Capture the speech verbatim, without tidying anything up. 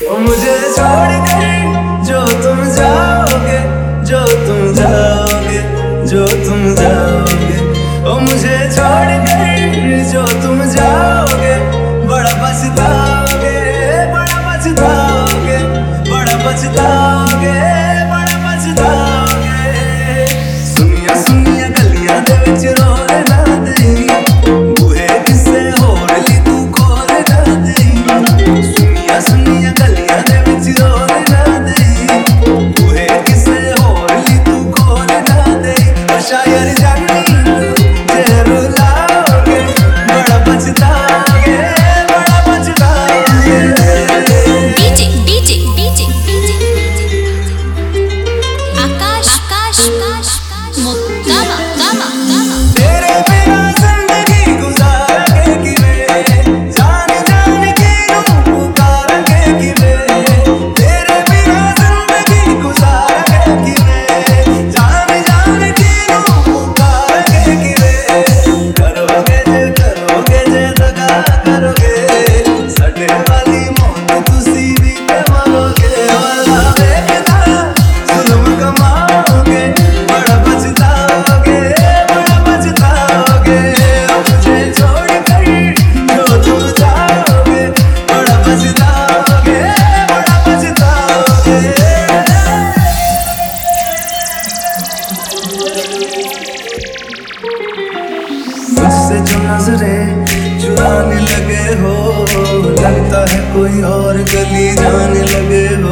ओ मुझे छोड़ कर जो तुम जाओगे, जो तुम जाओगे, जो तुम जाओगे। ओ मुझे छोड़ कर जो तुम जाओगे, बड़ा पछताओगे, बड़ा पछताओगे, बड़ा पछताओगे, बड़ा पछताओगे। सुनिया सुनिया गलियां दे विच रोर ना देई, बूहे किसे होर ली तू खोर ना देई। सुनिया सुनिया गलियां दे विच रोर ना देई, बूहे किसे होर ली तू खोर ना देई। ओ शायर जानी जे रुलाओगे, बड़ा पछताओगे, बड़ा पछताओगे। DJ DJ DJ DJ Akash Akash Akash गामा गामा गामा। तेरे बिना जिंदगी गुजारेंगे किवें, जान जान के रूह पुकारेंगे किवें। तेरे बिना जिंदगी गुजारेंगे किवें, जान जान के रूह पुकारेंगे किवें। करोगे जे करोगे जे दगा करोगे, सटे वाली मौत तुसी भी ते मरोगे। वाला बेखदा जुल्म कमाओगे, बड़ा पछताओगे, बड़ा पछताओगे। मुझे छोड़ कर जो तुम जाओगे, बड़ा पछताओगे, बड़ा पछताओगे। मुझसे जो नजरें चुराने लगे हो, लगता है कोई और गली जाने लगे हो।